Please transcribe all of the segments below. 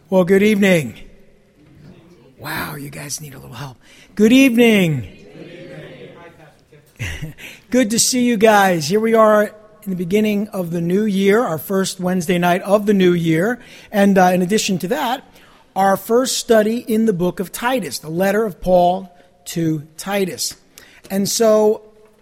Well, good evening. Wow, you guys need a little help. Good evening. Good to see you guys. Here we are in the beginning of the new year, our first Wednesday night of the new year. And in addition to that, our first study in the book of Titus, the letter of Paul to Titus. And so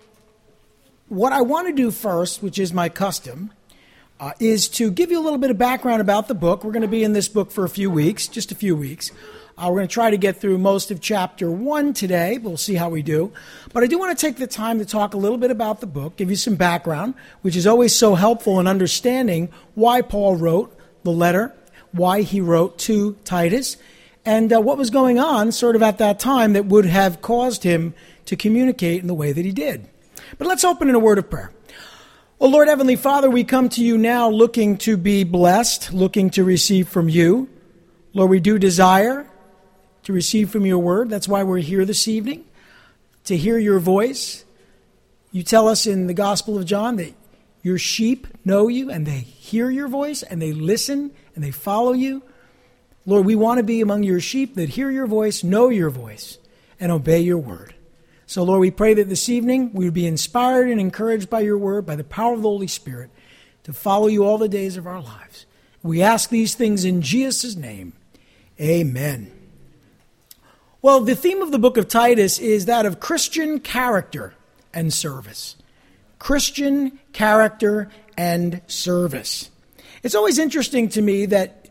what I want to do first, which is my custom, is to give you a little bit of background about the book. We're going to be in this book for a few weeks, just a few weeks. We're going to try to get through most of chapter 1 today. We'll see how we do. But I do want to take the time to talk a little bit about the book, give you some background, which is always so helpful in understanding why Paul wrote the letter, why he wrote to Titus, and what was going on sort of at that time that would have caused him to communicate in the way that he did. But let's open in a word of prayer. Oh, Lord Heavenly Father, we come to you now looking to be blessed, looking to receive from you. Lord, we do desire to receive from your word. That's why we're here this evening, to hear your voice. You tell us in the Gospel of John that your sheep know you and they hear your voice and they listen and they follow you. Lord, we want to be among your sheep that hear your voice, know your voice, and obey your word. So, Lord, we pray that this evening we would be inspired and encouraged by your word, by the power of the Holy Spirit, to follow you all the days of our lives. We ask these things in Jesus' name. Amen. Well, the theme of the book of Titus is that of Christian character and service. Christian character and service. It's always interesting to me that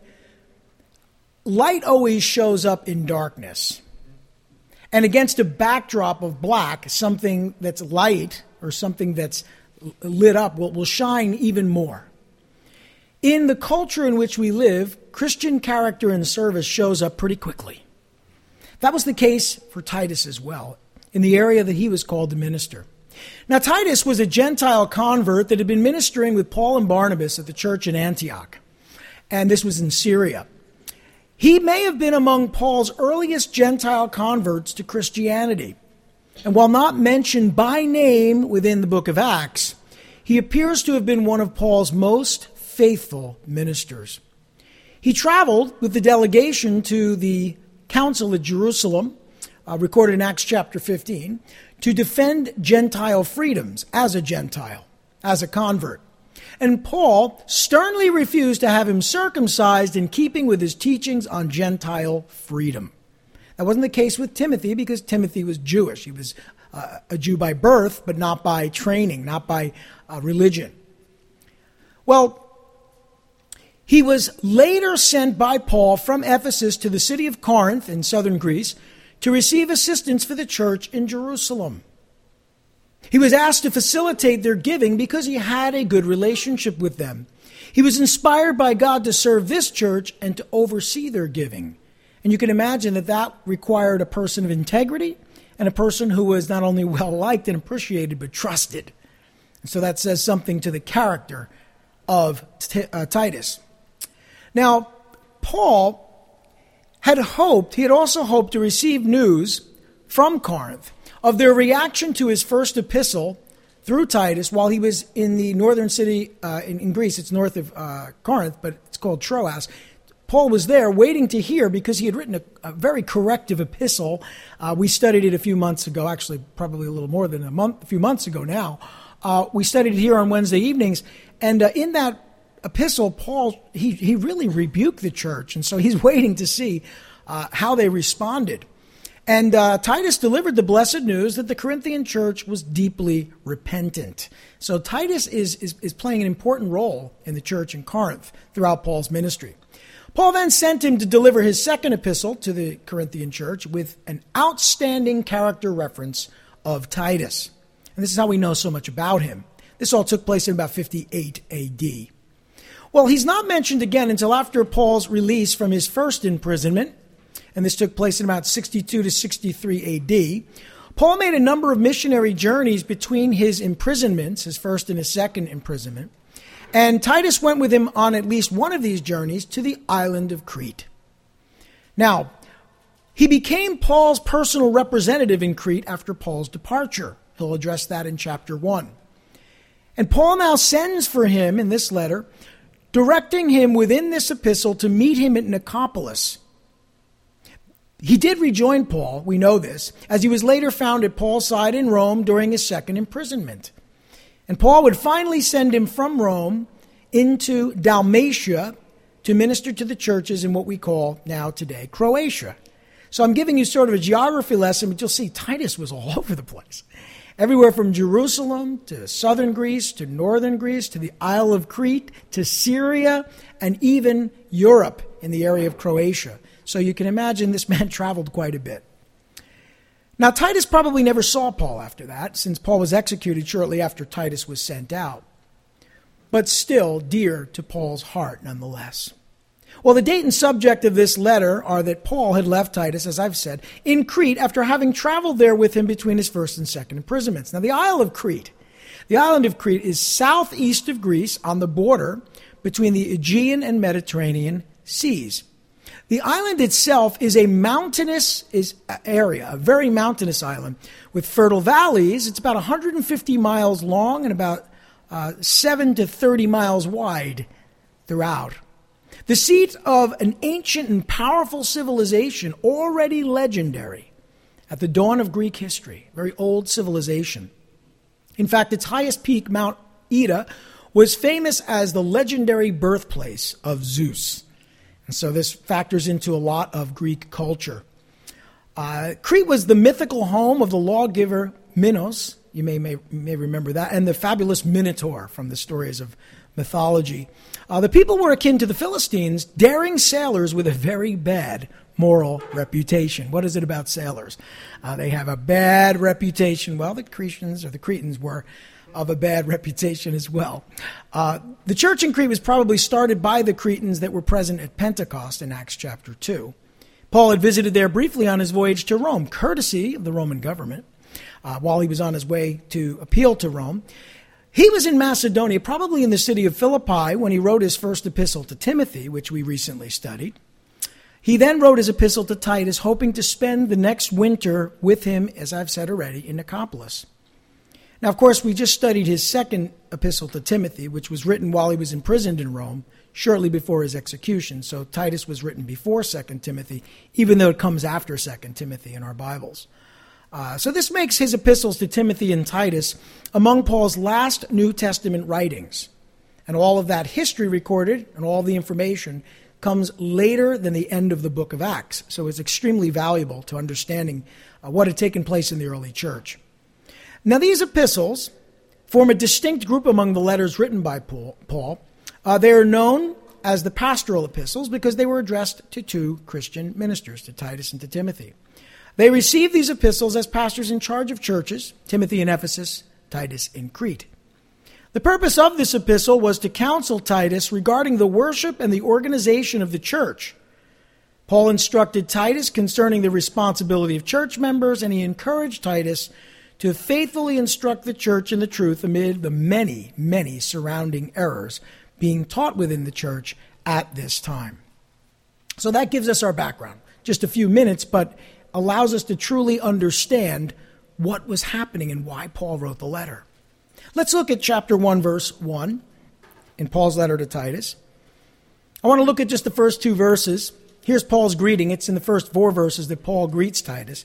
light always shows up in darkness. And against a backdrop of black, something that's light or something that's lit up will shine even more. In the culture in which we live, Christian character and service shows up pretty quickly. That was the case for Titus as well, in the area that he was called to minister. Now, Titus was a Gentile convert that had been ministering with Paul and Barnabas at the church in Antioch. And this was in Syria. He may have been among Paul's earliest Gentile converts to Christianity. And while not mentioned by name within the book of Acts, he appears to have been one of Paul's most faithful ministers. He traveled with the delegation to the council at Jerusalem, recorded in Acts chapter 15, to defend Gentile freedoms as a Gentile, as a convert. And Paul sternly refused to have him circumcised in keeping with his teachings on Gentile freedom. That wasn't the case with Timothy because Timothy was Jewish. He was a Jew by birth, but not by training, not by religion. Well, he was later sent by Paul from Ephesus to the city of Corinth in southern Greece to receive assistance for the church in Jerusalem. He was asked to facilitate their giving because he had a good relationship with them. He was inspired by God to serve this church and to oversee their giving. And you can imagine that that required a person of integrity and a person who was not only well-liked and appreciated, but trusted. And so that says something to the character of Titus. Now, Paul had also hoped to receive news from Corinth of their reaction to his first epistle through Titus while he was in the northern city in Greece. It's north of Corinth, but it's called Troas. Paul was there waiting to hear because he had written a very corrective epistle. We studied it a few months ago, actually probably a little more than a few months ago now. We studied it here on Wednesday evenings, and in that epistle, Paul, he really rebuked the church, and so he's waiting to see how they responded. And Titus delivered the blessed news that the Corinthian church was deeply repentant. So Titus is playing an important role in the church in Corinth throughout Paul's ministry. Paul then sent him to deliver his second epistle to the Corinthian church with an outstanding character reference of Titus. And this is how we know so much about him. This all took place in about 58 A.D. Well, he's not mentioned again until after Paul's release from his first imprisonment, and this took place in about 62 to 63 A.D. Paul made a number of missionary journeys between his imprisonments, his first and his second imprisonment, and Titus went with him on at least one of these journeys to the island of Crete. Now, he became Paul's personal representative in Crete after Paul's departure. He'll address that in chapter 1. And Paul now sends for him in this letter directing him within this epistle to meet him at Nicopolis. He did rejoin Paul, we know this, as he was later found at Paul's side in Rome during his second imprisonment. And Paul would finally send him from Rome into Dalmatia to minister to the churches in what we call now today Croatia. So I'm giving you sort of a geography lesson, but you'll see Titus was all over the place. Everywhere from Jerusalem to southern Greece to northern Greece to the Isle of Crete to Syria and even Europe in the area of Croatia. So you can imagine this man traveled quite a bit. Now Titus probably never saw Paul after that, since Paul was executed shortly after Titus was sent out. But still dear to Paul's heart nonetheless. Well, the date and subject of this letter are that Paul had left Titus, as I've said, in Crete after having traveled there with him between his first and second imprisonments. Now, the island of Crete is southeast of Greece on the border between the Aegean and Mediterranean seas. The island itself is a mountainous area, a very mountainous island with fertile valleys. It's about 150 miles long and about 7 to 30 miles wide throughout. The seat of an ancient and powerful civilization, already legendary at the dawn of Greek history, very old civilization. In fact, its highest peak, Mount Ida, was famous as the legendary birthplace of Zeus. And so this factors into a lot of Greek culture. Crete was the mythical home of the lawgiver Minos. You may remember that, and the fabulous Minotaur from the stories of mythology. The people were akin to the Philistines, daring sailors with a very bad moral reputation. What is it about sailors? They have a bad reputation. Well, the Cretans were of a bad reputation as well. The church in Crete was probably started by the Cretans that were present at Pentecost in Acts chapter 2. Paul had visited there briefly on his voyage to Rome, courtesy of the Roman government, while he was on his way to appeal to Rome. He was in Macedonia, probably in the city of Philippi, when he wrote his first epistle to Timothy, which we recently studied. He then wrote his epistle to Titus, hoping to spend the next winter with him, as I've said already, in Nicopolis. Now, of course, we just studied his second epistle to Timothy, which was written while he was imprisoned in Rome, shortly before his execution. So Titus was written before 2 Timothy, even though it comes after 2 Timothy in our Bibles. So this makes his epistles to Timothy and Titus among Paul's last New Testament writings. And all of that history recorded and all the information comes later than the end of the book of Acts. So it's extremely valuable to understanding what had taken place in the early church. Now these epistles form a distinct group among the letters written by Paul. They are known as the pastoral epistles because they were addressed to two Christian ministers, to Titus and to Timothy. They received these epistles as pastors in charge of churches, Timothy in Ephesus, Titus in Crete. The purpose of this epistle was to counsel Titus regarding the worship and the organization of the church. Paul instructed Titus concerning the responsibility of church members, and he encouraged Titus to faithfully instruct the church in the truth amid the many, many surrounding errors being taught within the church at this time. So that gives us our background. Just a few minutes, but allows us to truly understand what was happening and why Paul wrote the letter. Let's look at chapter 1, verse 1 in Paul's letter to Titus. I want to look at just the first two verses. Here's Paul's greeting. It's in the first 4 verses that Paul greets Titus.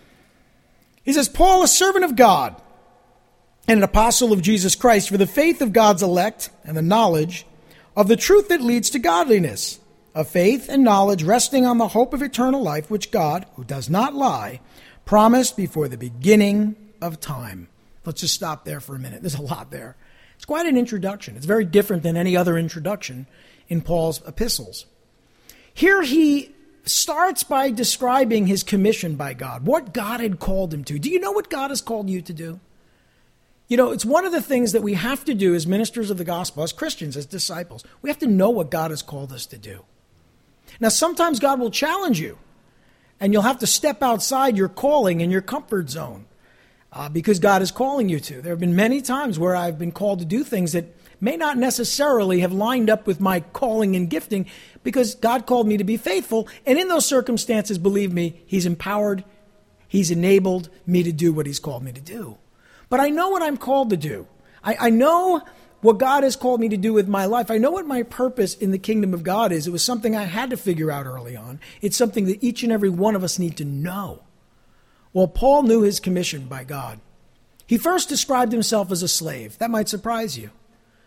He says, Paul, a servant of God and an apostle of Jesus Christ, for the faith of God's elect and the knowledge of the truth that leads to godliness, of faith and knowledge resting on the hope of eternal life, which God, who does not lie, promised before the beginning of time. Let's just stop there for a minute. There's a lot there. It's quite an introduction. It's very different than any other introduction in Paul's epistles. Here he starts by describing his commission by God, what God had called him to. Do you know what God has called you to do? You know, it's one of the things that we have to do as ministers of the gospel, as Christians, as disciples. We have to know what God has called us to do. Now, sometimes God will challenge you, and you'll have to step outside your calling and your comfort zone because God is calling you to. There have been many times where I've been called to do things that may not necessarily have lined up with my calling and gifting because God called me to be faithful. And in those circumstances, believe me, He's empowered, He's enabled me to do what He's called me to do. But I know what I'm called to do. I know what God has called me to do with my life. I know what my purpose in the kingdom of God is. It was something I had to figure out early on. It's something that each and every one of us need to know. Well, Paul knew his commission by God. He first described himself as a slave. That might surprise you.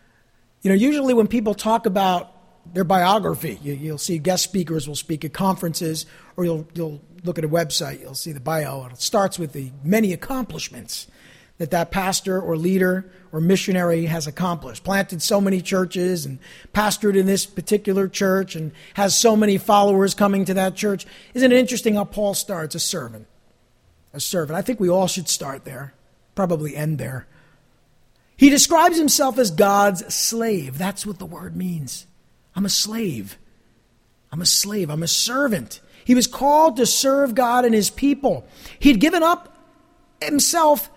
Usually when people talk about their biography, you'll see guest speakers will speak at conferences, or you'll look at a website, you'll see the bio, and it starts with the many accomplishments that pastor or leader or missionary has accomplished. Planted so many churches and pastored in this particular church and has so many followers coming to that church. Isn't it interesting how Paul starts? A servant. A servant. I think we all should start there, probably end there. He describes himself as God's slave. That's what the word means. I'm a slave. I'm a slave. I'm a servant. He was called to serve God and his people. He'd given up himself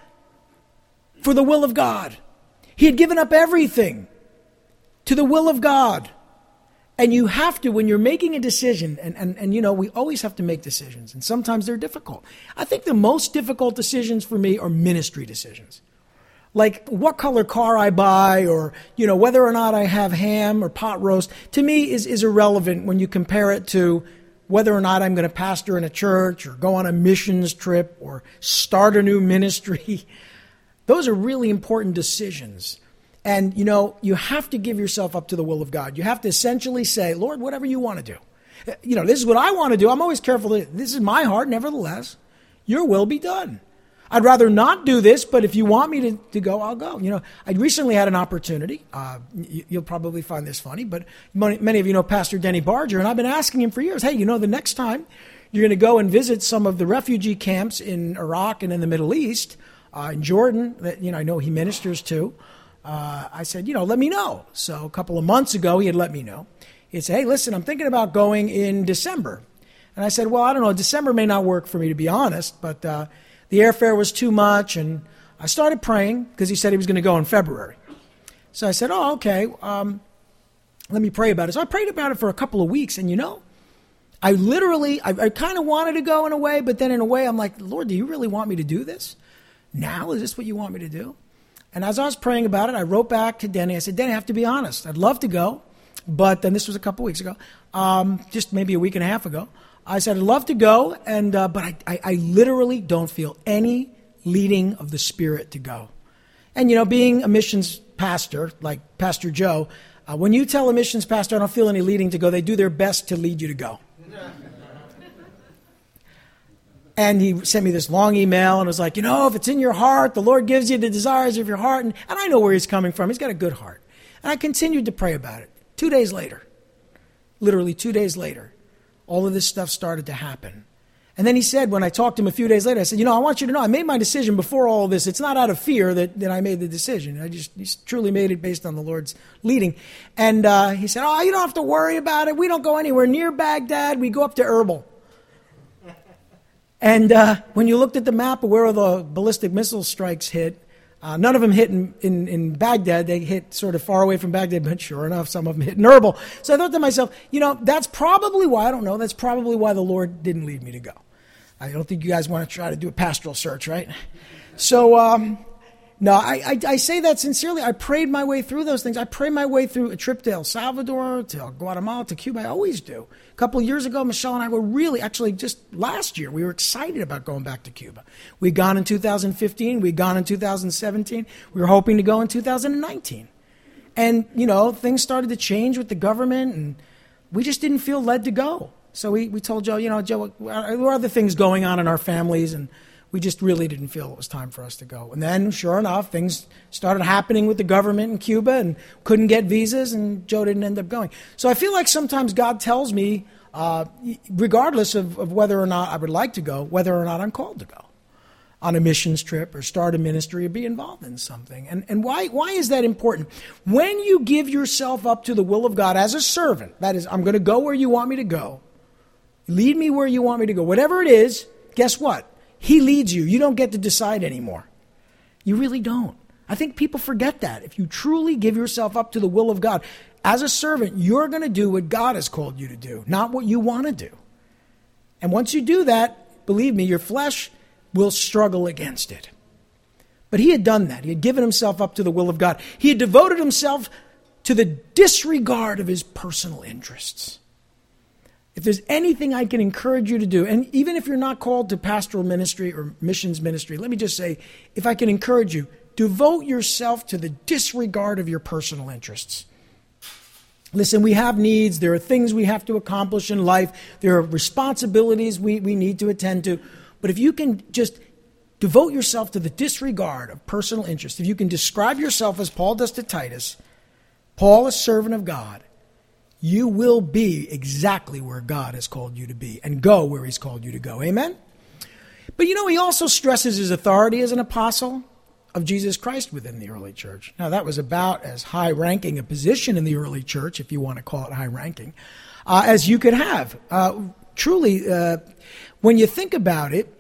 for the will of God. He had given up everything to the will of God. And you have to, when you're making a decision, and we always have to make decisions, and sometimes they're difficult. I think the most difficult decisions for me are ministry decisions. Like what color car I buy, or, whether or not I have ham or pot roast, to me is irrelevant when you compare it to whether or not I'm going to pastor in a church or go on a missions trip or start a new ministry. Those are really important decisions. And, you have to give yourself up to the will of God. You have to essentially say, Lord, whatever you want to do. This is what I want to do. I'm always careful. This is my heart, nevertheless. Your will be done. I'd rather not do this, but if you want me to go, I'll go. I recently had an opportunity. You'll probably find this funny, but many of you know Pastor Denny Barger, and I've been asking him for years, hey, the next time you're going to go and visit some of the refugee camps in Iraq and in the Middle East, in Jordan, that I know he ministers to, I said, let me know. So a couple of months ago, he had let me know. He said, hey, listen, I'm thinking about going in December. And I said, well, I don't know, December may not work for me, to be honest, but the airfare was too much, and I started praying because he said he was going to go in February. So I said, oh, okay, let me pray about it. So I prayed about it for a couple of weeks, and I kind of wanted to go in a way, but then in a way I'm like, Lord, do you really want me to do this? Now, is this what you want me to do? And as I was praying about it, I wrote back to Denny. I said, Denny, I have to be honest. I'd love to go, but then this was a couple of weeks ago, just maybe a week and a half ago. I said, I'd love to go, but I literally don't feel any leading of the Spirit to go. And, being a missions pastor, like Pastor Joe, when you tell a missions pastor, I don't feel any leading to go, they do their best to lead you to go. And he sent me this long email and was like, if it's in your heart, the Lord gives you the desires of your heart. And I know where he's coming from. He's got a good heart. And I continued to pray about it. 2 days later, literally 2 days later, all of this stuff started to happen. And then he said, when I talked to him a few days later, I said, I want you to know, I made my decision before all of this. It's not out of fear that I made the decision. He truly made it based on the Lord's leading. And he said, you don't have to worry about it. We don't go anywhere near Baghdad. We go up to Erbil. And when you looked at the map of where the ballistic missile strikes hit, none of them hit in Baghdad. They hit sort of far away from Baghdad, but sure enough, some of them hit in Erbil. So I thought to myself, that's probably why, I don't know, that's probably why the Lord didn't lead me to go. I don't think you guys want to try to do a pastoral search, right? So, no, I say that sincerely. I prayed my way through those things. I prayed my way through a trip to El Salvador, to Guatemala, to Cuba. I always do. A couple of years ago, Michelle and I were actually just last year, we were excited about going back to Cuba. We'd gone in 2015. We'd gone in 2017. We were hoping to go in 2019. And, things started to change with the government, and we just didn't feel led to go. So we told Joe, Joe, there are other things going on in our families, and we just really didn't feel it was time for us to go. And then, sure enough, things started happening with the government in Cuba and couldn't get visas, and Joe didn't end up going. So I feel like sometimes God tells me, regardless of whether or not I would like to go, whether or not I'm called to go on a missions trip or start a ministry or be involved in something. And why is that important? When you give yourself up to the will of God as a servant, that is, I'm going to go where you want me to go, lead me where you want me to go, whatever it is, guess what? He leads you. You don't get to decide anymore. You really don't. I think people forget that. If you truly give yourself up to the will of God, as a servant, you're going to do what God has called you to do, not what you want to do. And once you do that, believe me, your flesh will struggle against it. But he had done that. He had given himself up to the will of God. He had devoted himself to the disregard of his personal interests. If there's anything I can encourage you to do, and even if you're not called to pastoral ministry or missions ministry, let me just say, if I can encourage you, devote yourself to the disregard of your personal interests. Listen, we have needs. There are things we have to accomplish in life. There are responsibilities we need to attend to. But if you can just devote yourself to the disregard of personal interests, if you can describe yourself as Paul does to Titus, Paul, a servant of God, you will be exactly where God has called you to be and go where he's called you to go. Amen? But he also stresses his authority as an apostle of Jesus Christ within the early church. Now, that was about as high-ranking a position in the early church, if you want to call it high-ranking, as you could have. Truly, when you think about it,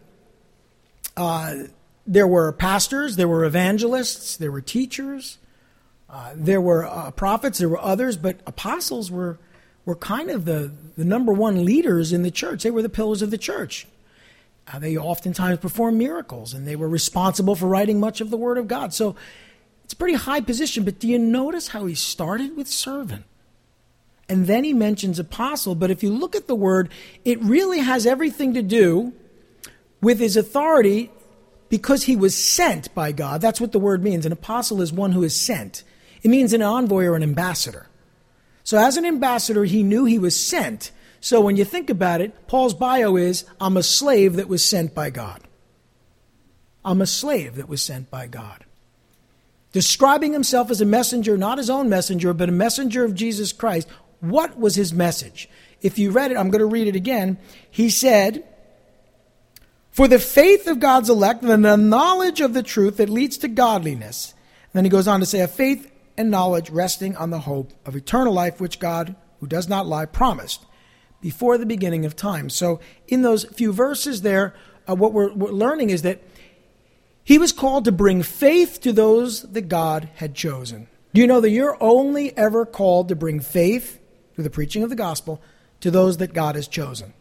there were pastors, there were evangelists, there were teachers, there were prophets, there were others, but apostles were kind of the number one leaders in the church. They were the pillars of the church. They oftentimes performed miracles, and they were responsible for writing much of the Word of God. So it's a pretty high position, but do you notice how he started with servant? And then he mentions apostle, but if you look at the word, it really has everything to do with his authority because he was sent by God. That's what the word means. An apostle is one who is sent. It means an envoy or an ambassador. So as an ambassador, he knew he was sent. So when you think about it, Paul's bio is, I'm a slave that was sent by God. I'm a slave that was sent by God. Describing himself as a messenger, not his own messenger, but a messenger of Jesus Christ. What was his message? If you read it, I'm going to read it again. He said, for the faith of God's elect and the knowledge of the truth that leads to godliness. And then he goes on to say, a faith and knowledge resting on the hope of eternal life, which God, who does not lie, promised before the beginning of time. So in those few verses there, what we're learning is that he was called to bring faith to those that God had chosen. Do you know that you're only ever called to bring faith through the preaching of the gospel to those that God has chosen?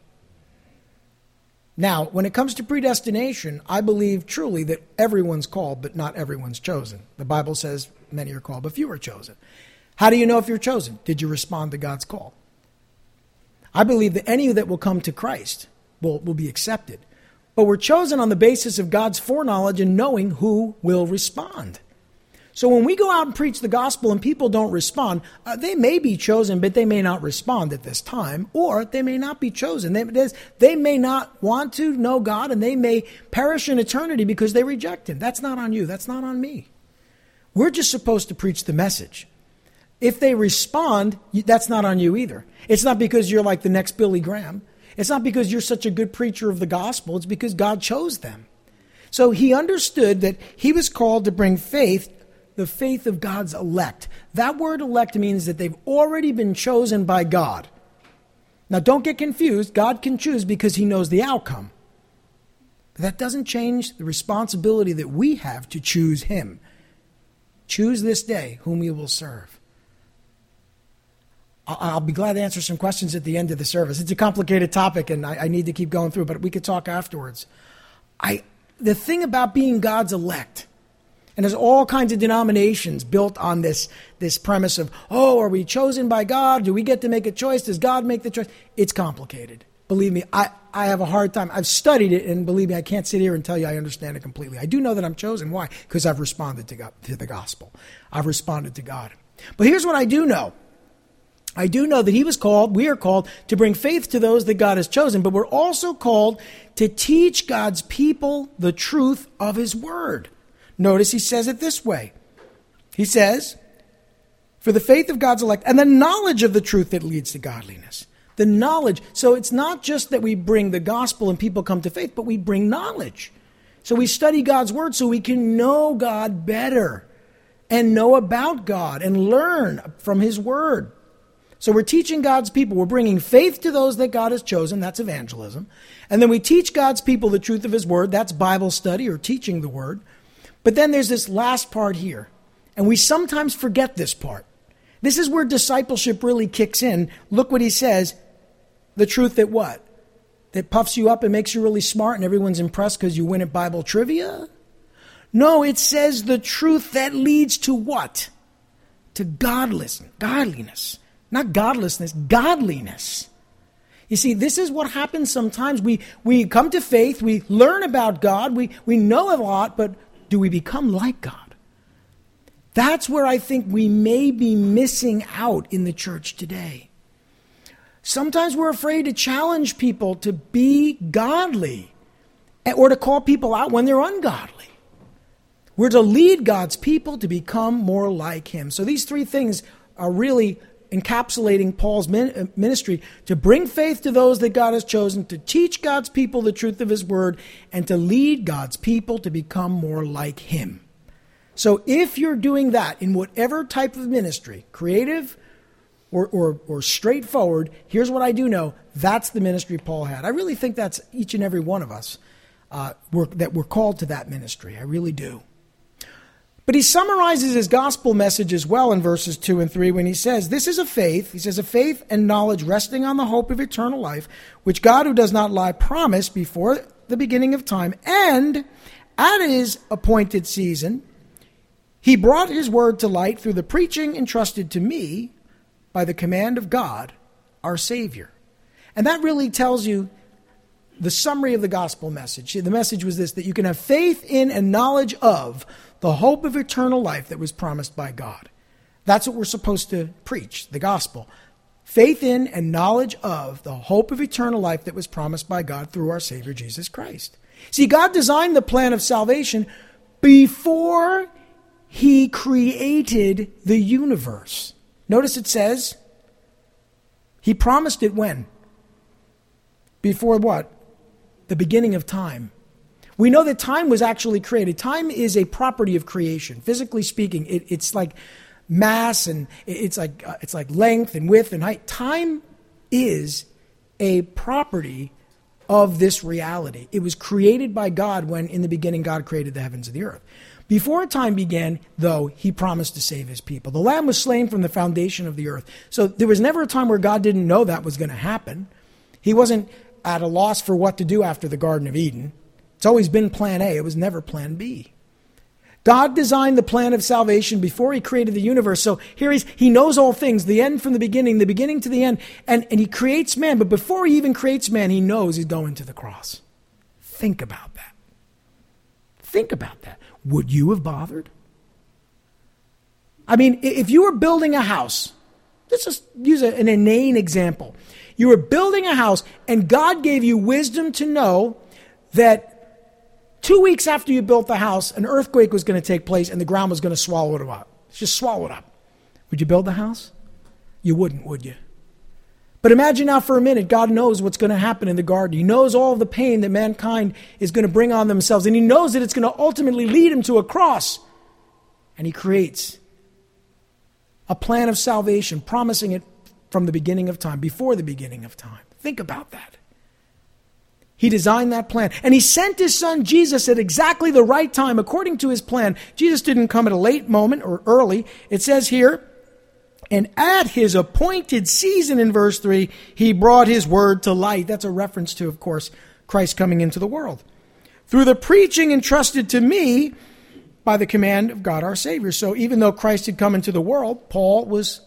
Now, when it comes to predestination, I believe truly that everyone's called, but not everyone's chosen. The Bible says many are called, but few are chosen. How do you know if you're chosen? Did you respond to God's call? I believe that any that will come to Christ will be accepted. But we're chosen on the basis of God's foreknowledge and knowing who will respond. So when we go out and preach the gospel and people don't respond, they may be chosen, but they may not respond at this time, or they may not be chosen. They may not want to know God, and they may perish in eternity because they reject him. That's not on you. That's not on me. We're just supposed to preach the message. If they respond, that's not on you either. It's not because you're like the next Billy Graham. It's not because you're such a good preacher of the gospel. It's because God chose them. So he understood that he was called to bring faith, the faith of God's elect. That word elect means that they've already been chosen by God. Now don't get confused. God can choose because he knows the outcome. But that doesn't change the responsibility that we have to choose him. Choose this day whom you will serve. I'll be glad to answer some questions at the end of the service. It's a complicated topic, and I need to keep going through, but we could talk afterwards. The thing about being God's elect, and there's all kinds of denominations built on this premise of, are we chosen by God? Do we get to make a choice? Does God make the choice? It's complicated. Believe me, I have a hard time. I've studied it, and believe me, I can't sit here and tell you I understand it completely. I do know that I'm chosen. Why? Because I've responded to God, to the gospel. I've responded to God. But here's what I do know. I do know that we are called to bring faith to those that God has chosen, but we're also called to teach God's people the truth of his word. Notice he says it this way. He says, for the faith of God's elect and the knowledge of the truth that leads to godliness. The knowledge. So it's not just that we bring the gospel and people come to faith, but we bring knowledge. So we study God's word so we can know God better and know about God and learn from his word. So we're teaching God's people. We're bringing faith to those that God has chosen. That's evangelism. And then we teach God's people the truth of his word. That's Bible study or teaching the word. But then there's this last part here. And we sometimes forget this part. This is where discipleship really kicks in. Look what he says. The truth that what? That puffs you up and makes you really smart and everyone's impressed because you win at Bible trivia? No, it says the truth that leads to what? To godliness. Not godlessness, godliness. You see, this is what happens sometimes. We come to faith, we learn about God, we know a lot, but do we become like God? That's where I think we may be missing out in the church today. Sometimes we're afraid to challenge people to be godly or to call people out when they're ungodly. We're to lead God's people to become more like Him. So these three things are really encapsulating Paul's ministry: to bring faith to those that God has chosen, to teach God's people the truth of His word, and to lead God's people to become more like Him. So if you're doing that in whatever type of ministry, creative or straightforward, here's what I do know: that's the ministry Paul had. I really think that's each and every one of us that we're called to that ministry. I really do. But he summarizes his gospel message as well in verses 2 and 3 when he says, this is a faith, he says, a faith and knowledge resting on the hope of eternal life, which God, who does not lie, promised before the beginning of time. And at his appointed season, he brought his word to light through the preaching entrusted to me by the command of God, our Savior. And that really tells you the summary of the gospel message. The message was this: that you can have faith in and knowledge of the hope of eternal life that was promised by God. That's what we're supposed to preach, the gospel. Faith in and knowledge of the hope of eternal life that was promised by God through our Savior Jesus Christ. See, God designed the plan of salvation before He created the universe. Notice it says, He promised it when? Before what? The beginning of time. We know that time was actually created. Time is a property of creation. Physically speaking, it's like mass, and it's like length and width and height. Time is a property of this reality. It was created by God when in the beginning God created the heavens and the earth. Before time began, though, He promised to save His people. The Lamb was slain from the foundation of the earth. So there was never a time where God didn't know that was going to happen. He wasn't at a loss for what to do after the Garden of Eden. It's always been plan A. It was never plan B. God designed the plan of salvation before He created the universe. So here He knows all things, the end from the beginning to the end. And He creates man. But before He even creates man, He knows He's going to the cross. Think about that. Think about that. Would you have bothered? I mean, if you were building a house, let's just use an inane example. You were building a house and God gave you wisdom to know that 2 weeks after you built the house, an earthquake was going to take place and the ground was going to swallow it up. Just swallow it up. Would you build the house? You wouldn't, would you? But imagine now for a minute, God knows what's going to happen in the garden. He knows all of the pain that mankind is going to bring on themselves. And He knows that it's going to ultimately lead Him to a cross. And He creates a plan of salvation, promising it from the beginning of time, before the beginning of time. Think about that. He designed that plan. And He sent His Son Jesus at exactly the right time, according to His plan. Jesus didn't come at a late moment or early. It says here, and at His appointed season in verse 3, He brought His word to light. That's a reference to, of course, Christ coming into the world. Through the preaching entrusted to me by the command of God our Savior. So even though Christ had come into the world, Paul was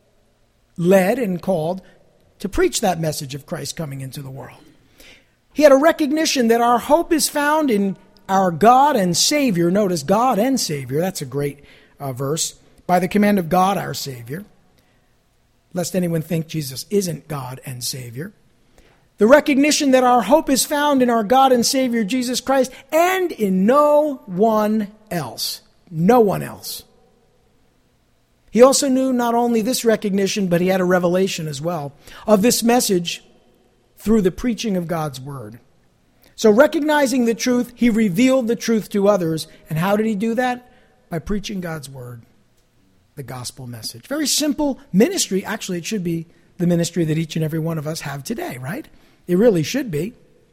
led and called to preach that message of Christ coming into the world. He had a recognition that our hope is found in our God and Savior. Notice, God and Savior. That's a great verse. By the command of God, our Savior. Lest anyone think Jesus isn't God and Savior. The recognition that our hope is found in our God and Savior, Jesus Christ, and in no one else. No one else. He also knew not only this recognition, but he had a revelation as well of this message through the preaching of God's word. So recognizing the truth, he revealed the truth to others. And how did he do that? By preaching God's word, the gospel message. Very simple ministry. Actually, it should be the ministry that each and every one of us have today, right? It really should be.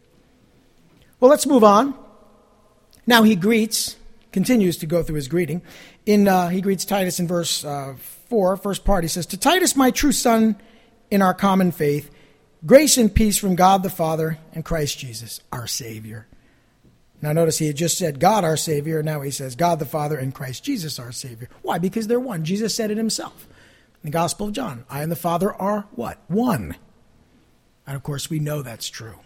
Well, let's move on. Now he continues to go through his greeting. He greets Titus in verse 4, first part. He says, to Titus, my true son in our common faith, grace and peace from God the Father and Christ Jesus, our Savior. Now notice he had just said God our Savior, and now he says God the Father and Christ Jesus our Savior. Why? Because they're one. Jesus said it himself. In the Gospel of John, I and the Father are what? One. And of course we know that's true.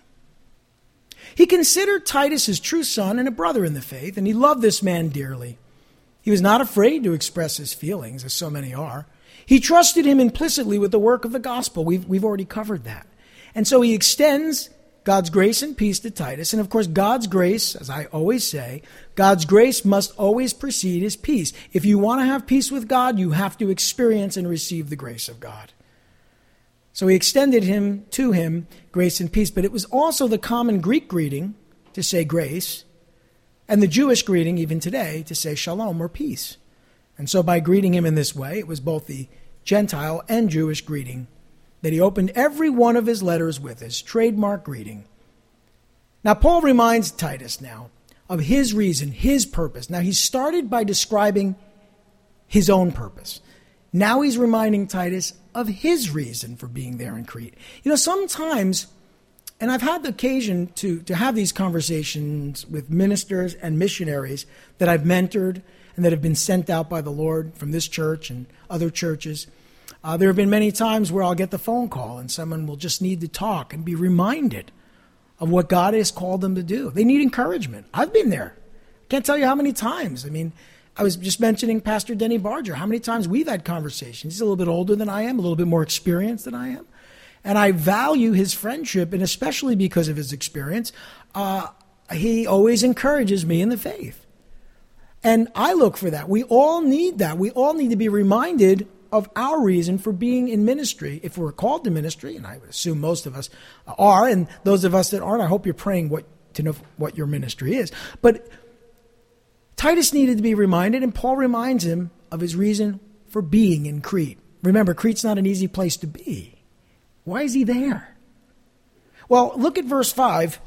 He considered Titus his true son and a brother in the faith, and he loved this man dearly. He was not afraid to express his feelings, as so many are. He trusted him implicitly with the work of the gospel. We've already covered that. And so he extends God's grace and peace to Titus. And of course, God's grace, as I always say, God's grace must always precede his peace. If you want to have peace with God, you have to experience and receive the grace of God. So he extended to him grace and peace. But it was also the common Greek greeting to say grace, and the Jewish greeting even today to say shalom or peace. And so by greeting him in this way, it was both the Gentile and Jewish greeting that he opened every one of his letters with, his trademark greeting. Now, Paul reminds Titus now of his reason, his purpose. Now, he started by describing his own purpose. Now he's reminding Titus of his reason for being there in Crete. You know, sometimes, and I've had the occasion to have these conversations with ministers and missionaries that I've mentored and that have been sent out by the Lord from this church and other churches. There have been many times where I'll get the phone call and someone will just need to talk and be reminded of what God has called them to do. They need encouragement. I've been there. Can't tell you how many times. I mean, I was just mentioning Pastor Denny Barger, how many times we've had conversations. He's a little bit older than I am, a little bit more experienced than I am. And I value his friendship, and especially because of his experience, he always encourages me in the faith. And I look for that. We all need that. We all need to be reminded of our reason for being in ministry, if we're called to ministry, and I would assume most of us are, and those of us that aren't, I hope you're praying to know what your ministry is. But Titus needed to be reminded, and Paul reminds him of his reason for being in Crete. Remember, Crete's not an easy place to be. Why is he there? Well, look at verse 5.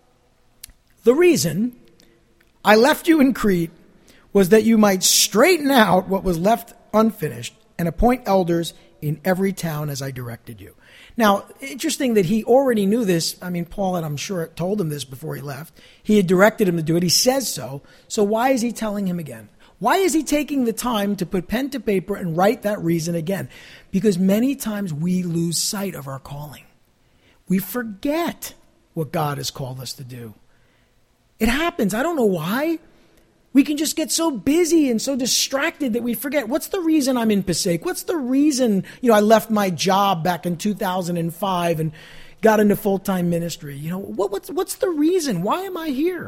The reason I left you in Crete was that you might straighten out what was left unfinished and appoint elders in every town as I directed you. Now, interesting that he already knew this. I mean, Paul, and I'm sure told him this before he left. He had directed him to do it. He says so. So why is he telling him again? Why is he taking the time to put pen to paper and write that reason again? Because many times we lose sight of our calling. We forget what God has called us to do. It happens. I don't know why. We can just get so busy and so distracted that we forget. What's the reason I'm in Passaic? What's the reason, I left my job back in 2005 and got into full-time ministry? What's the reason? Why am I here?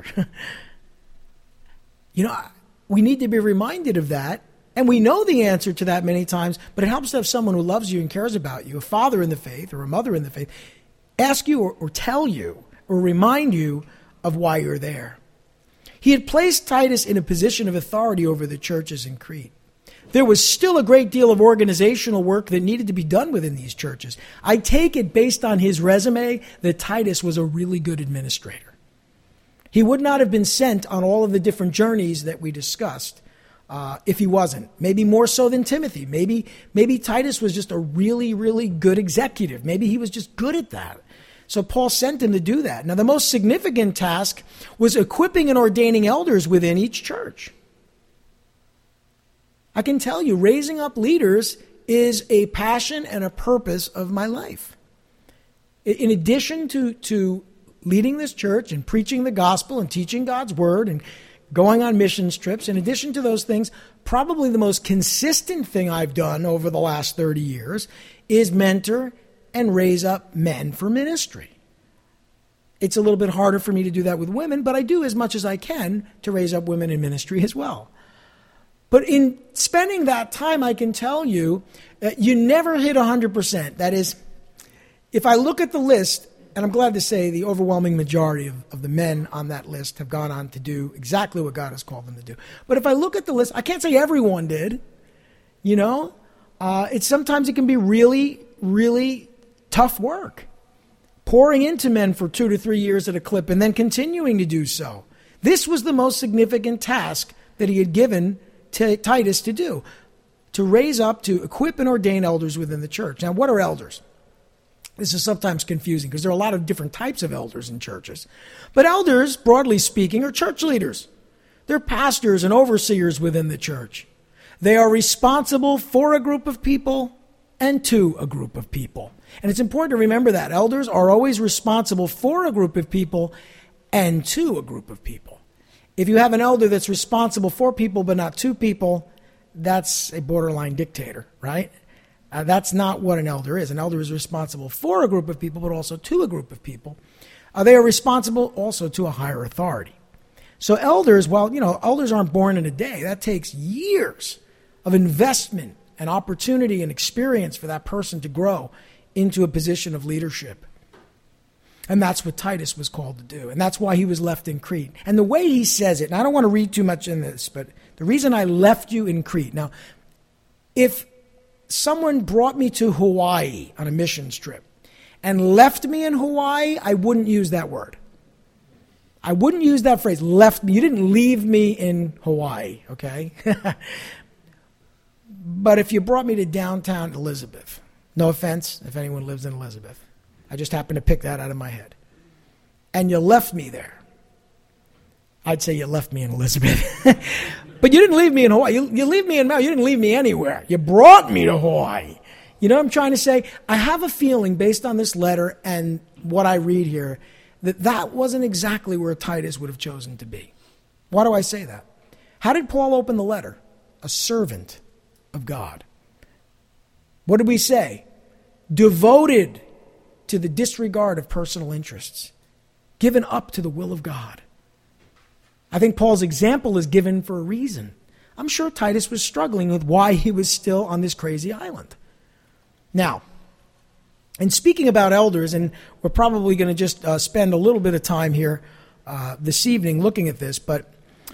We need to be reminded of that. And we know the answer to that many times, but it helps to have someone who loves you and cares about you, a father in the faith or a mother in the faith, ask you or tell you or remind you of why you're there. He had placed Titus in a position of authority over the churches in Crete. There was still a great deal of organizational work that needed to be done within these churches. I take it based on his resume that Titus was a really good administrator. He would not have been sent on all of the different journeys that we discussed if he wasn't. Maybe more so than Timothy. Maybe Titus was just a really, really good executive. Maybe he was just good at that. So Paul sent him to do that. Now, the most significant task was equipping and ordaining elders within each church. I can tell you, raising up leaders is a passion and a purpose of my life. In addition to leading this church and preaching the gospel and teaching God's word and going on missions trips, in addition to those things, probably the most consistent thing I've done over the last 30 years is mentor and raise up men for ministry. It's a little bit harder for me to do that with women, but I do as much as I can to raise up women in ministry as well. But in spending that time, I can tell you, you never hit 100%. That is, if I look at the list, and I'm glad to say the overwhelming majority of the men on that list have gone on to do exactly what God has called them to do. But if I look at the list, I can't say everyone did. Sometimes it can be really, really tough work, pouring into men for 2 to 3 years at a clip and then continuing to do so. This was the most significant task that he had given to Titus to do, to raise up, to equip and ordain elders within the church. Now, what are elders? This is sometimes confusing because there are a lot of different types of elders in churches. But elders, broadly speaking, are church leaders. They're pastors and overseers within the church. They are responsible for a group of people and to a group of people. And it's important to remember that. Elders are always responsible for a group of people and to a group of people. If you have an elder that's responsible for people but not to people, that's a borderline dictator, right? That's not what an elder is. An elder is responsible for a group of people but also to a group of people. They are responsible also to a higher authority. So elders, elders aren't born in a day. That takes years of investment and opportunity and experience for that person to grow into a position of leadership. And that's what Titus was called to do. And that's why he was left in Crete. And the way he says it, and I don't want to read too much in this, but the reason I left you in Crete. Now, if someone brought me to Hawaii on a missions trip and left me in Hawaii, I wouldn't use that word. I wouldn't use that phrase, left me. You didn't leave me in Hawaii, okay? But if you brought me to downtown Elizabeth, no offense if anyone lives in Elizabeth, I just happened to pick that out of my head, and you left me there, I'd say you left me in Elizabeth. But you didn't leave me in Hawaii. You leave me in Maui. You didn't leave me anywhere. You brought me to Hawaii. You know what I'm trying to say? I have a feeling based on this letter and what I read here that wasn't exactly where Titus would have chosen to be. Why do I say that? How did Paul open the letter? A servant of God. What did we say? Devoted to the disregard of personal interests. Given up to the will of God. I think Paul's example is given for a reason. I'm sure Titus was struggling with why he was still on this crazy island. Now, in speaking about elders, and we're probably going to just spend a little bit of time here this evening looking at this, but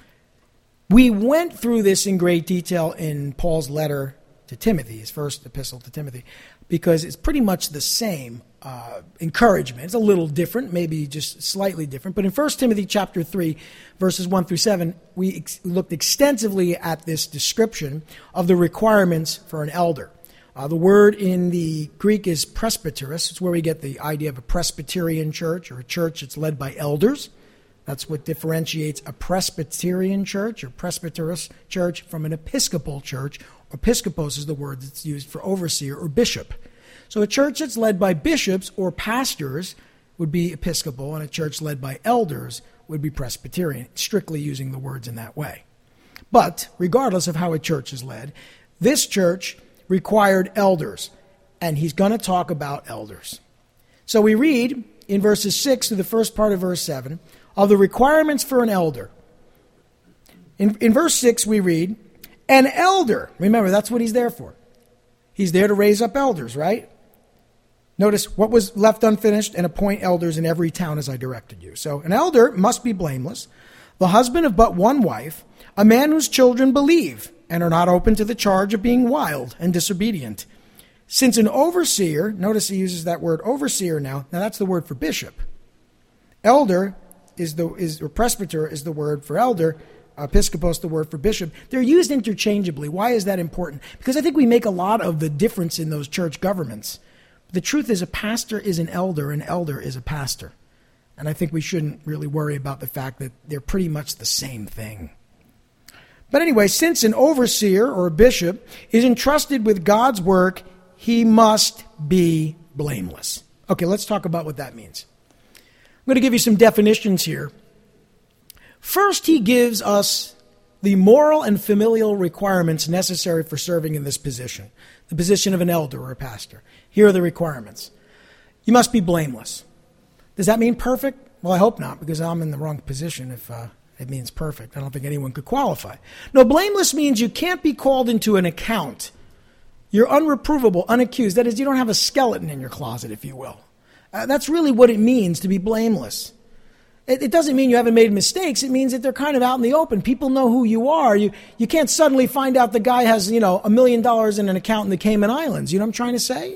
we went through this in great detail in Paul's letter to Timothy, his first epistle to Timothy, because it's pretty much the same encouragement. It's a little different, maybe just slightly different. But in 1 Timothy chapter 3, verses 1 through 7, we looked extensively at this description of the requirements for an elder. The word in the Greek is presbyteros. It's where we get the idea of a Presbyterian church or a church that's led by elders. That's what differentiates a Presbyterian church or presbyteros church from an Episcopal church. Episkopos is the word that's used for overseer or bishop. So a church that's led by bishops or pastors would be Episcopal, and a church led by elders would be Presbyterian, strictly using the words in that way. But regardless of how a church is led, this church required elders, and he's going to talk about elders. So we read in verses 6 to the first part of verse 7 of the requirements for an elder. In verse 6 we read, an elder, remember that's what he's there for. He's there to raise up elders, right? Notice what was left unfinished, and appoint elders in every town as I directed you. So an elder must be blameless, the husband of but one wife, a man whose children believe and are not open to the charge of being wild and disobedient. Since an overseer, notice he uses that word overseer now that's the word for bishop. Elder or presbyter is the word for elder, episkopos the word for bishop. They're used interchangeably. Why is that important? Because I think we make a lot of the difference in those church governments. The truth is a pastor is an elder is a pastor. And I think we shouldn't really worry about the fact that they're pretty much the same thing. But anyway, since an overseer or a bishop is entrusted with God's work, he must be blameless. Okay, let's talk about what that means. I'm going to give you some definitions here. First, he gives us the moral and familial requirements necessary for serving in this position, the position of an elder or a pastor. Here are the requirements. You must be blameless. Does that mean perfect? Well, I hope not, because I'm in the wrong position if it means perfect. I don't think anyone could qualify. No, blameless means you can't be called into an account. You're unreprovable, unaccused. That is, you don't have a skeleton in your closet, if you will. That's really what it means to be blameless. It doesn't mean you haven't made mistakes. It means that they're kind of out in the open. People know who you are. You can't suddenly find out the guy has, $1 million in an account in the Cayman Islands. You know what I'm trying to say?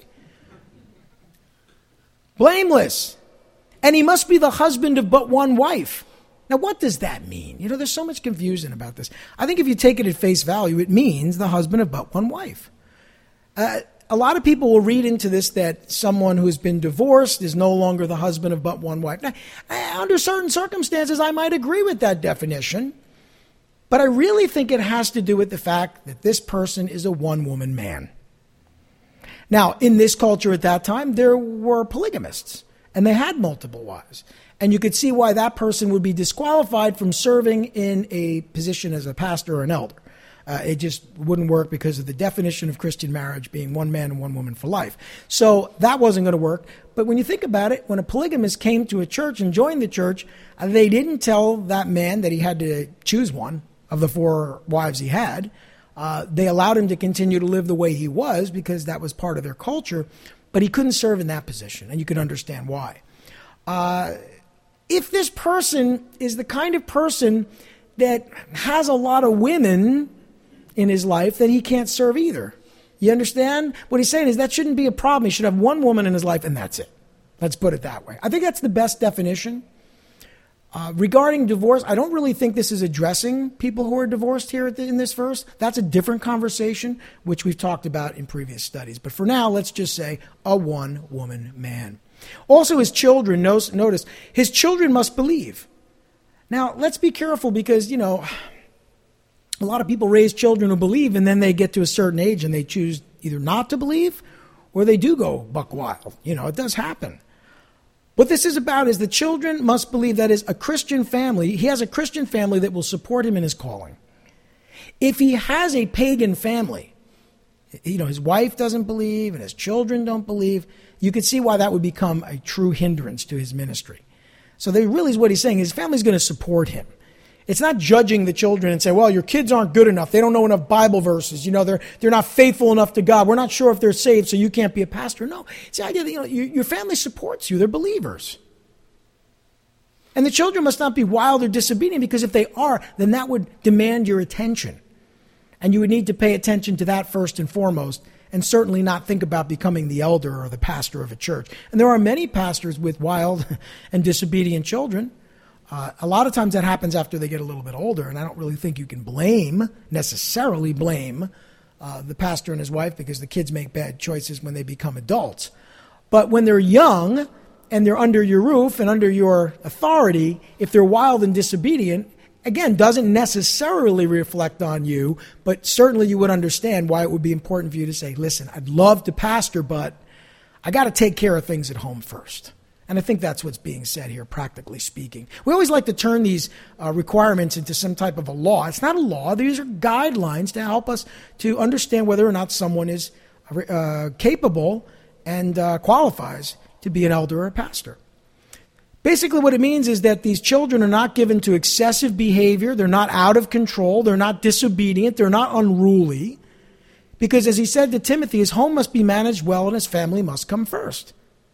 Blameless. And he must be the husband of but one wife. Now, what does that mean? There's so much confusion about this. I think if you take it at face value, it means the husband of but one wife. a lot of people will read into this that someone who's been divorced is no longer the husband of but one wife. Now, under certain circumstances, I might agree with that definition, but I really think it has to do with the fact that this person is a one-woman man. Now, in this culture at that time, there were polygamists, and they had multiple wives. And you could see why that person would be disqualified from serving in a position as a pastor or an elder. It just wouldn't work because of the definition of Christian marriage being one man and one woman for life. So that wasn't going to work. But when you think about it, when a polygamist came to a church and joined the church, they didn't tell that man that he had to choose one of the 4 wives he had. They allowed him to continue to live the way he was because that was part of their culture, but he couldn't serve in that position, and you can understand why. If this person is the kind of person that has a lot of women in his life, then he can't serve either. You understand? What he's saying is that shouldn't be a problem. He should have one woman in his life, and that's it. Let's put it that way. I think that's the best definition. Regarding divorce, I don't really think this is addressing people who are divorced here in this verse. That's a different conversation, which we've talked about in previous studies. But for now, let's just say a one-woman man. Also, his children, notice, his children must believe. Now, let's be careful because, a lot of people raise children who believe, and then they get to a certain age and they choose either not to believe or they do go buck wild. It does happen. What this is about is the children must believe, that is a Christian family. He has a Christian family that will support him in his calling. If he has a pagan family, his wife doesn't believe and his children don't believe, you could see why that would become a true hindrance to his ministry. So really is what he's saying. His family's going to support him. It's not judging the children and say, well, your kids aren't good enough. They don't know enough Bible verses. They're not faithful enough to God. We're not sure if they're saved, so you can't be a pastor. No, it's the idea that your family supports you. They're believers. And the children must not be wild or disobedient, because if they are, then that would demand your attention. And you would need to pay attention to that first and foremost, and certainly not think about becoming the elder or the pastor of a church. And there are many pastors with wild and disobedient children. A lot of times that happens after they get a little bit older, and I don't really think you can necessarily blame the pastor and his wife, because the kids make bad choices when they become adults. But when they're young and they're under your roof and under your authority, if they're wild and disobedient, again, doesn't necessarily reflect on you, but certainly you would understand why it would be important for you to say, listen, I'd love to pastor, but I got to take care of things at home first. And I think that's what's being said here, practically speaking. We always like to turn these requirements into some type of a law. It's not a law. These are guidelines to help us to understand whether or not someone is capable and qualifies to be an elder or a pastor. Basically, what it means is that these children are not given to excessive behavior. They're not out of control. They're not disobedient. They're not unruly. Because as he said to Timothy, his home must be managed well and his family must come first.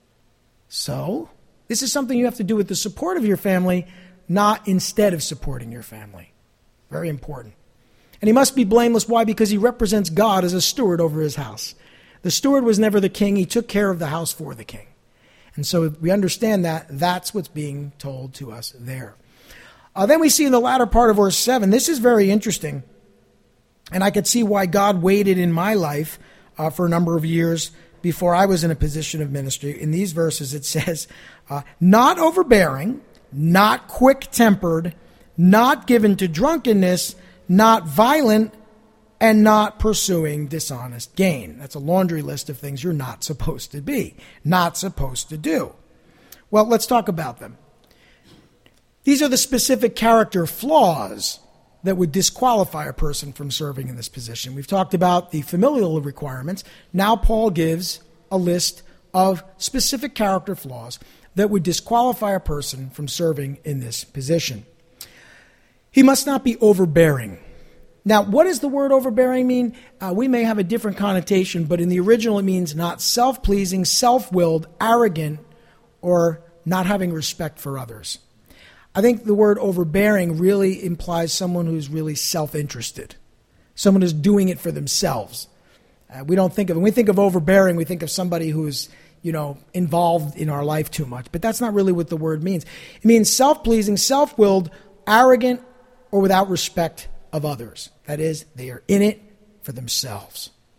So, this is something you have to do with the support of your family, not instead of supporting your family. Very important. And he must be blameless. Why? Because he represents God as a steward over his house. The steward was never the king. He took care of the house for the king. And so if we understand that, that's what's being told to us there. Then we see in the latter part of verse 7, this is very interesting. And I could see why God waited in my life for a number of years before I was in a position of ministry. In these verses it says, not overbearing, not quick-tempered, not given to drunkenness, not violent, and not pursuing dishonest gain. That's a laundry list of things you're not supposed to be, not supposed to do. Well, let's talk about them. These are the specific character flaws that would disqualify a person from serving in this position. We've talked about the familial requirements. Now Paul gives a list of specific character flaws that would disqualify a person from serving in this position. He must not be overbearing. Now, what does the word overbearing mean? We may have a different connotation, but in the original it means not self-pleasing, self-willed, arrogant, or not having respect for others. I think the word overbearing really implies someone who's really self-interested, someone who's doing it for themselves. We don't think of, when we think of overbearing, we think of somebody who's, involved in our life too much. But that's not really what the word means. It means self-pleasing, self-willed, arrogant, or without respect of others. That is, they are in it for themselves.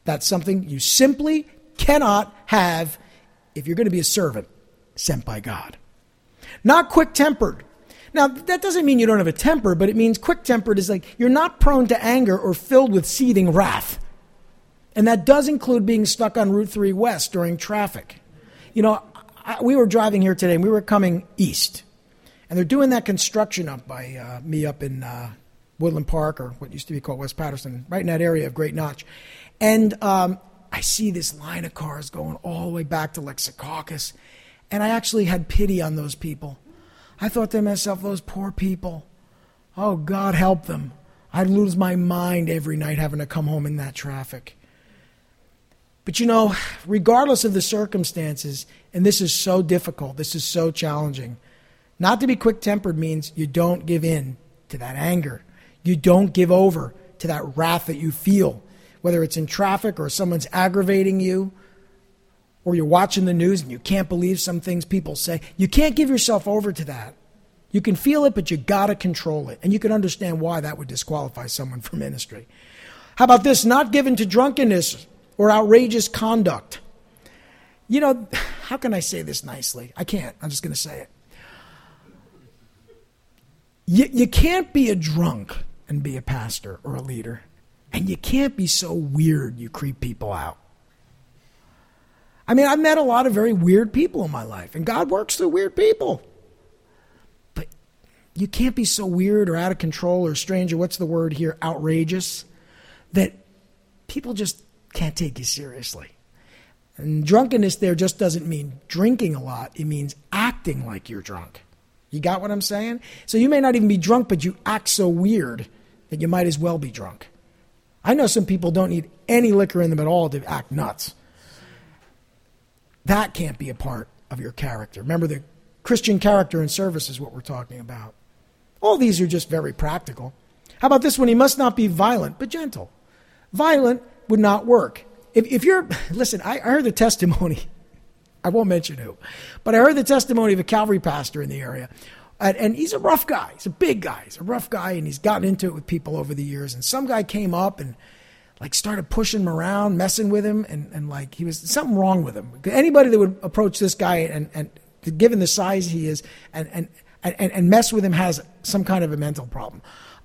That's something you simply cannot have if you're going to be a servant sent by God. Not quick-tempered. Now, that doesn't mean you don't have a temper, but it means quick-tempered is like you're not prone to anger or filled with seething wrath. And that does include being stuck on Route 3 West during traffic. You know, we were driving here today, and we were coming east. And they're doing that construction up by me up in Woodland Park, or what used to be called West Patterson, right in that area of Great Notch. And I see this line of cars going all the way back to like Secaucus. And I actually had pity on those people. I thought to myself, those poor people. Oh, God help them. I'd lose my mind every night having to come home in that traffic. But you know, regardless of the circumstances, and this is so difficult, this is so challenging, not to be quick-tempered means you don't give in to that anger. You don't give over to that wrath that you feel, whether it's in traffic or someone's aggravating you, or you're watching the news and you can't believe some things people say. You can't give yourself over to that. You can feel it, but you got to control it. And you can understand why that would disqualify someone from ministry. How about this? Not given to drunkenness or outrageous conduct. You know, how can I say this nicely? I can't. I'm just going to say it. You can't be a drunk and be a pastor or a leader. And you can't be so weird you creep people out. I mean, I've met a lot of very weird people in my life, and God works through weird people. But you can't be so weird or out of control or strange, or what's the word here, outrageous, that people just can't take you seriously. And drunkenness there just doesn't mean drinking a lot. It means acting like you're drunk. You got what I'm saying? So you may not even be drunk, but you act so weird that you might as well be drunk. I know some people don't need any liquor in them at all to act nuts. That can't be a part of your character. Remember, the Christian character and service is what we're talking about. All these are just very practical. How about this one? He must not be violent, but gentle. Violent would not work. If you're, listen, I heard the testimony, I won't mention who, but I heard the testimony of a Calvary pastor in the area. And he's a rough guy. He's a big guy. He's a rough guy, and he's gotten into it with people over the years. And some guy came up and like started pushing him around, messing with him, and like he was something wrong with him. Anybody that would approach this guy and given the size he is and mess with him has some kind of a mental problem.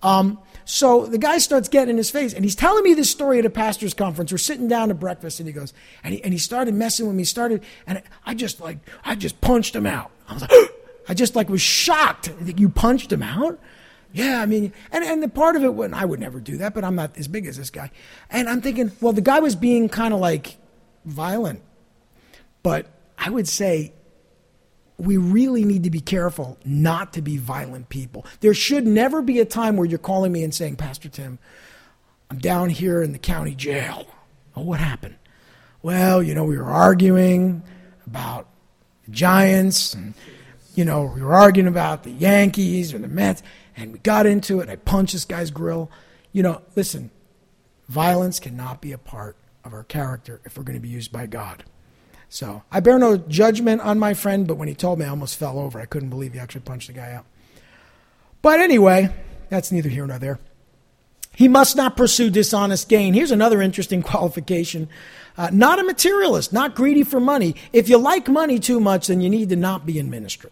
So the guy starts getting in his face, and he's telling me this story at a pastor's conference. We're sitting down to breakfast, and he goes, and he started messing with me. And I just punched him out. I was like, I just like was shocked that you punched him out. Yeah, I mean, and the part of it, I would never do that, but I'm not as big as this guy. And I'm thinking, well, the guy was being kind of like violent. But I would say we really need to be careful not to be violent people. There should never be a time where you're calling me and saying, Pastor Tim, I'm down here in the county jail. Oh, what happened? Well, we were arguing about the Giants, and, we were arguing about the Yankees or the Mets, and we got into it. I punched this guy's grill. Listen, violence cannot be a part of our character if we're going to be used by God. So I bear no judgment on my friend, but when he told me, I almost fell over. I couldn't believe he actually punched the guy out. But anyway, that's neither here nor there. He must not pursue dishonest gain. Here's another interesting qualification. Not a materialist, not greedy for money. If you like money too much, then you need to not be in ministry.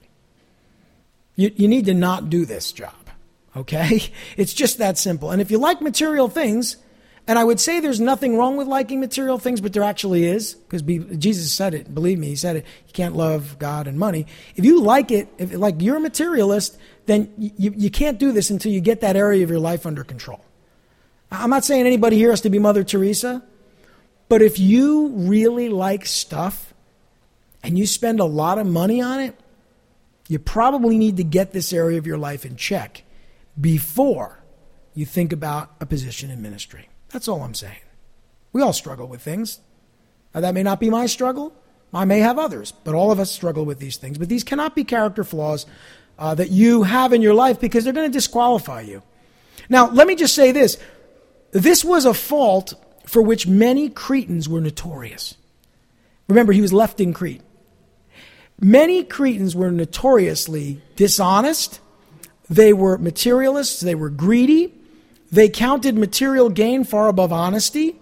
You need to not do this job, okay? It's just that simple. And if you like material things, and I would say there's nothing wrong with liking material things, but there actually is, because Jesus said it. Believe me, he said it. You can't love God and money. If you like it, if like you're a materialist, then you can't do this until you get that area of your life under control. I'm not saying anybody here has to be Mother Teresa, but if you really like stuff and you spend a lot of money on it, you probably need to get this area of your life in check before you think about a position in ministry. That's all I'm saying. We all struggle with things. Now, that may not be my struggle. I may have others, but all of us struggle with these things. But these cannot be character flaws that you have in your life, because they're going to disqualify you. Now, let me just say this. This was a fault for which many Cretans were notorious. Remember, he was left in Crete. Many Cretans were notoriously dishonest. They were materialists. They were greedy. They counted material gain far above honesty.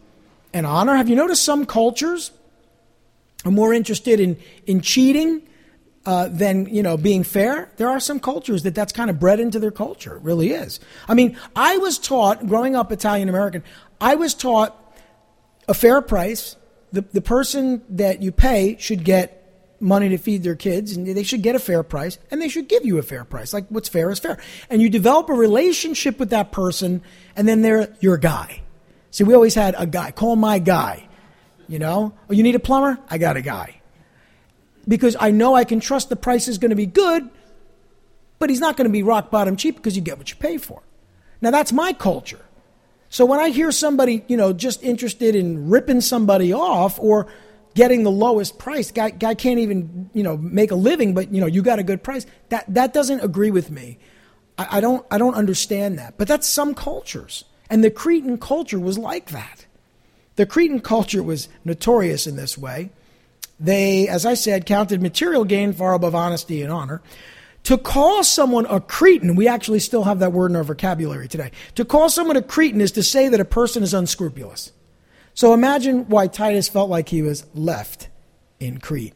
and honor. Have you noticed some cultures are more interested in cheating than, being fair? There are some cultures that's kind of bred into their culture. It really is. I mean, I was taught, growing up Italian-American, I was taught a fair price. The person that you pay should get money to feed their kids, and they should get a fair price, and they should give you a fair price. Like, what's fair is fair. And you develop a relationship with that person, and then they're your guy. See, we always had a guy. Call my guy. Oh, you need a plumber? I got a guy. Because I know I can trust the price is going to be good, but he's not going to be rock bottom cheap because you get what you pay for. Now, that's my culture. So when I hear somebody, just interested in ripping somebody off or getting the lowest price, guy can't even, make a living, but, you got a good price, that doesn't agree with me. I don't understand that. But that's some cultures. And the Cretan culture was like that. The Cretan culture was notorious in this way. They, as I said, counted material gain far above honesty and honor. To call someone a Cretan, we actually still have that word in our vocabulary today. To call someone a Cretan is to say that a person is unscrupulous. So imagine why Titus felt like he was left in Crete.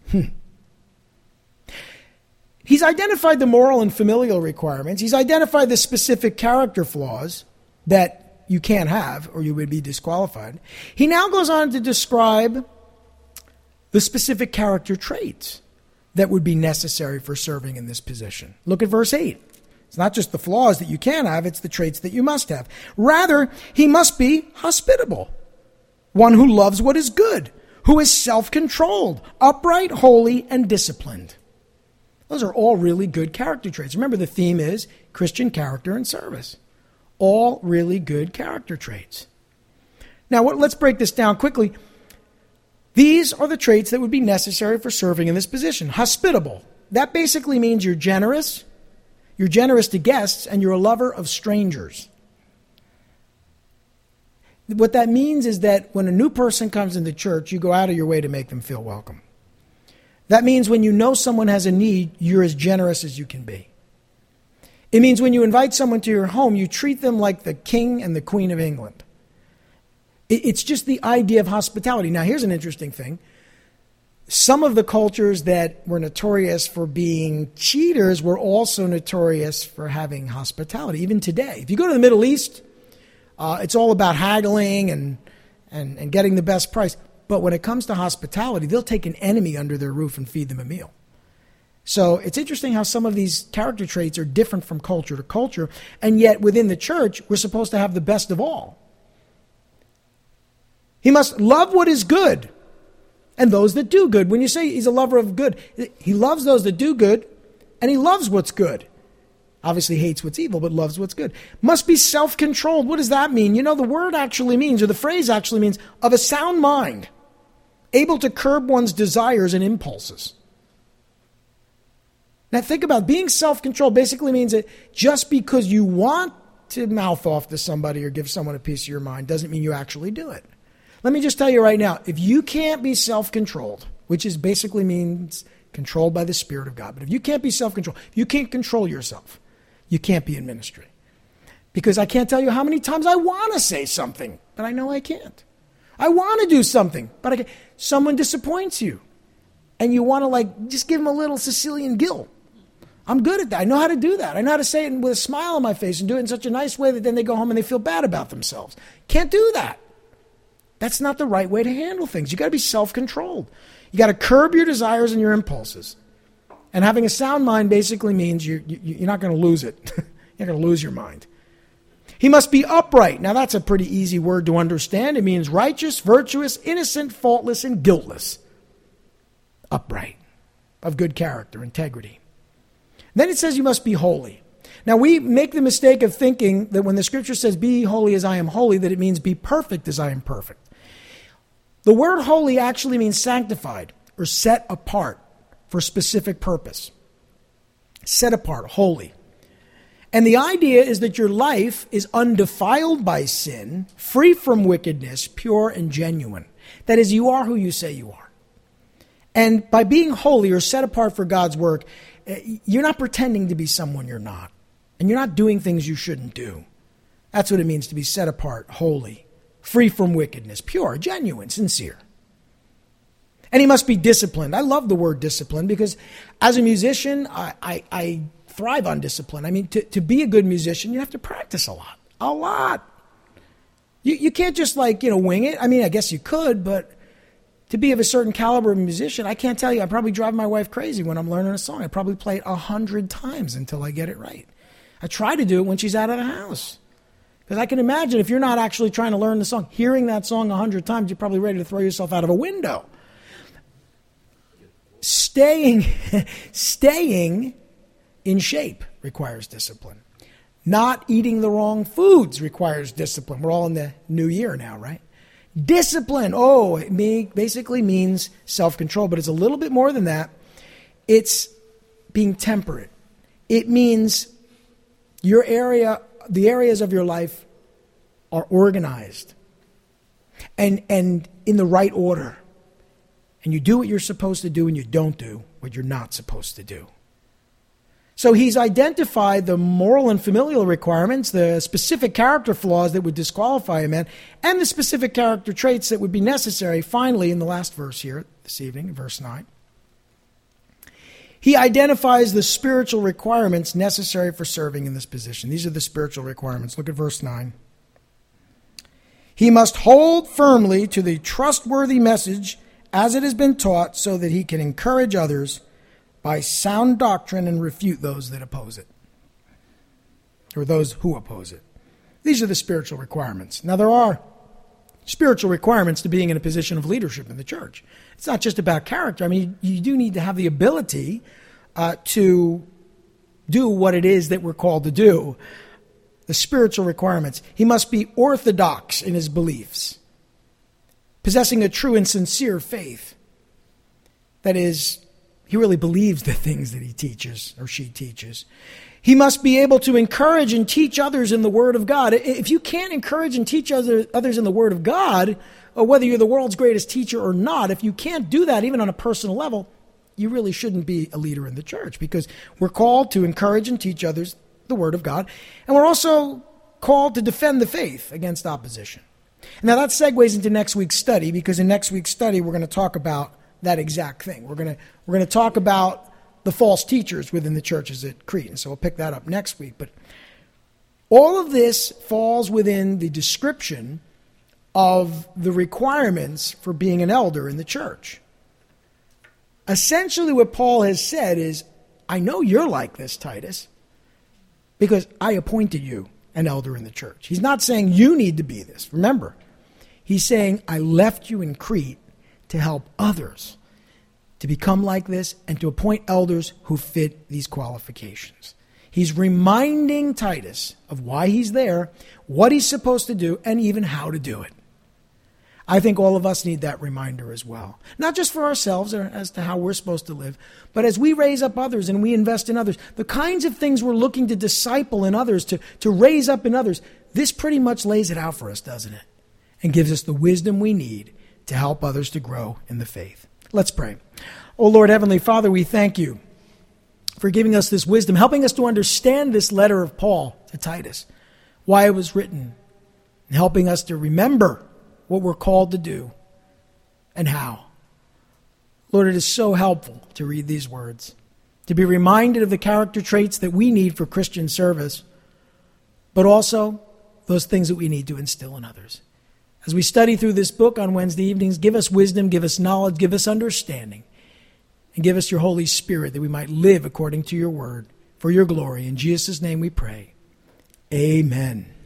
He's identified the moral and familial requirements. He's identified the specific character flaws that you can't have or you would be disqualified. He now goes on to describe the specific character traits that would be necessary for serving in this position. Look at verse 8. It's not just the flaws that you can have, it's the traits that you must have. Rather, he must be hospitable, one who loves what is good, who is self-controlled, upright, holy, and disciplined. Those are all really good character traits. Remember, the theme is Christian character and service. All really good character traits. Now, let's break this down quickly. These are the traits that would be necessary for serving in this position. Hospitable. That basically means you're generous to guests, and you're a lover of strangers. What that means is that when a new person comes into church, you go out of your way to make them feel welcome. That means when you know someone has a need, you're as generous as you can be. It means when you invite someone to your home, you treat them like the king and the queen of England. It's just the idea of hospitality. Now, here's an interesting thing. Some of the cultures that were notorious for being cheaters were also notorious for having hospitality, even today. If you go to the Middle East, it's all about haggling and getting the best price. But when it comes to hospitality, they'll take an enemy under their roof and feed them a meal. So it's interesting how some of these character traits are different from culture to culture, and yet within the church, we're supposed to have the best of all. He must love what is good and those that do good. When you say he's a lover of good, he loves those that do good, and he loves what's good. Obviously hates what's evil, but loves what's good. Must be self-controlled. What does that mean? The word actually means, or the phrase actually means, of a sound mind, able to curb one's desires and impulses. Now think about it. Being self-controlled basically means that just because you want to mouth off to somebody or give someone a piece of your mind doesn't mean you actually do it. Let me just tell you right now, if you can't be self-controlled, which is basically means controlled by the Spirit of God, but if you can't be self-controlled, if you can't control yourself, you can't be in ministry. Because I can't tell you how many times I want to say something, but I know I can't. I want to do something, but I can't. Someone disappoints you, and you want to just give them a little Sicilian guilt. I'm good at that. I know how to do that. I know how to say it with a smile on my face and do it in such a nice way that then they go home and they feel bad about themselves. Can't do that. That's not the right way to handle things. You got to be self-controlled. You got to curb your desires and your impulses. And having a sound mind basically means you're not going to lose it. You're not going to lose your mind. He must be upright. Now that's a pretty easy word to understand. It means righteous, virtuous, innocent, faultless, and guiltless. Upright. Of good character, integrity. Then it says you must be holy. Now we make the mistake of thinking that when the scripture says be holy as I am holy, that it means be perfect as I am perfect. The word holy actually means sanctified or set apart for a specific purpose. Set apart, holy. And the idea is that your life is undefiled by sin, free from wickedness, pure and genuine. That is, you are who you say you are. And by being holy or set apart for God's work, you're not pretending to be someone you're not. And you're not doing things you shouldn't do. That's what it means to be set apart, holy, free from wickedness, pure, genuine, sincere. And he must be disciplined. I love the word discipline because as a musician, I thrive on discipline. I mean, to be a good musician, you have to practice a lot. A lot. You can't just wing it. I mean, I guess you could, but to be of a certain caliber of musician, I can't tell you, I probably drive my wife crazy when I'm learning a song. I probably play it 100 times until I get it right. I try to do it when she's out of the house. Because I can imagine if you're not actually trying to learn the song, hearing that song 100 times, you're probably ready to throw yourself out of a window. Staying in shape requires discipline. Not eating the wrong foods requires discipline. We're all in the new year now, right? Discipline, it basically means self-control, but it's a little bit more than that. It's being temperate. It means the areas of your life are organized and in the right order. And you do what you're supposed to do and you don't do what you're not supposed to do. So he's identified the moral and familial requirements, the specific character flaws that would disqualify a man, and the specific character traits that would be necessary, finally, in the last verse here this evening, verse 9. He identifies the spiritual requirements necessary for serving in this position. These are the spiritual requirements. Look at verse 9. He must hold firmly to the trustworthy message as it has been taught so that he can encourage others by sound doctrine and refute those that oppose it, or those who oppose it. These are the spiritual requirements. Now, there are spiritual requirements to being in a position of leadership in the church. It's not just about character. I mean, you do need to have the ability to do what it is that we're called to do. The spiritual requirements. He must be orthodox in his beliefs, possessing a true and sincere faith. That is, he really believes the things that he teaches or she teaches. He must be able to encourage and teach others in the Word of God. If you can't encourage and teach others in the Word of God, or whether you're the world's greatest teacher or not, if you can't do that even on a personal level, you really shouldn't be a leader in the church, because we're called to encourage and teach others the Word of God. And we're also called to defend the faith against opposition. Now that segues into next week's study, because in next week's study we're going to talk about that exact thing. We're going to talk about the false teachers within the churches at Crete. And so we'll pick that up next week. But all of this falls within the description of the requirements for being an elder in the church. Essentially what Paul has said is, I know you're like this, Titus, because I appointed you an elder in the church. He's not saying you need to be this. Remember, he's saying I left you in Crete to help others to become like this and to appoint elders who fit these qualifications. He's reminding Titus of why he's there, what he's supposed to do, and even how to do it. I think all of us need that reminder as well. Not just for ourselves or as to how we're supposed to live, but as we raise up others and we invest in others, the kinds of things we're looking to disciple in others, to raise up in others, this pretty much lays it out for us, doesn't it? And gives us the wisdom we need to help others to grow in the faith. Let's pray. Oh Lord, Heavenly Father, we thank you for giving us this wisdom, helping us to understand this letter of Paul to Titus, why it was written, and helping us to remember what we're called to do and how. Lord, it is so helpful to read these words, to be reminded of the character traits that we need for Christian service, but also those things that we need to instill in others. As we study through this book on Wednesday evenings, give us wisdom, give us knowledge, give us understanding, and give us your Holy Spirit that we might live according to your word for your glory. In Jesus' name we pray. Amen.